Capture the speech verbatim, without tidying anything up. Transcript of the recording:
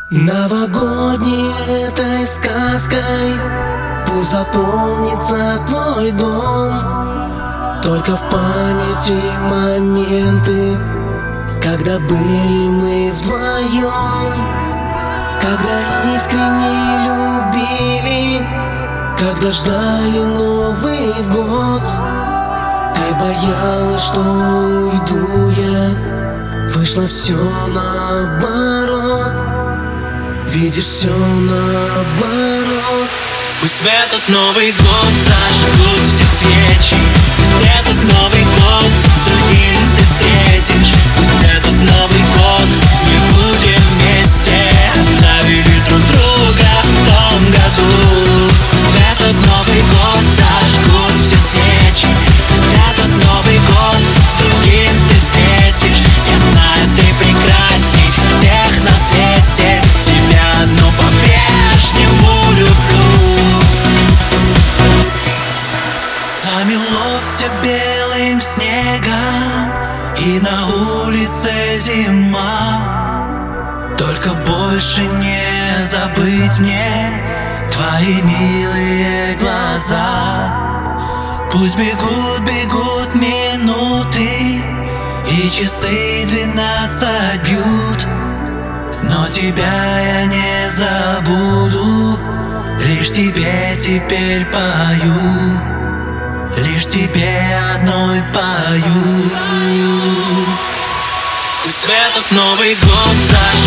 Новогодней этой сказкой пусть запомнится твой дом. Только в памяти моменты, когда были мы вдвоем, когда искренне любили, когда ждали Новый год. Ты боялась, что уйду я, вышло все наоборот. Видишь, все наоборот. Пусть в этот Новый год зажгут все свечи, пусть этот Новый год с другим ты встретишь. Пусть этот Новый год не будем вместе, оставили друг друга в том году. Пусть в этот Новый год зажгут все свечи, пусть этот Новый год с другим ты встретишь. Я знаю, ты прекрасней всех на свете, тебя одну по-прежнему люблю. Замело все белым снегом, и на улице зима. Только больше не забыть мне твои милые глаза. Пусть бегут, бегут минуты, и часы двенадцать бьют, но тебя я не забуду. Лишь тебе теперь пою, лишь тебе одной пою. Пусть в этот Новый год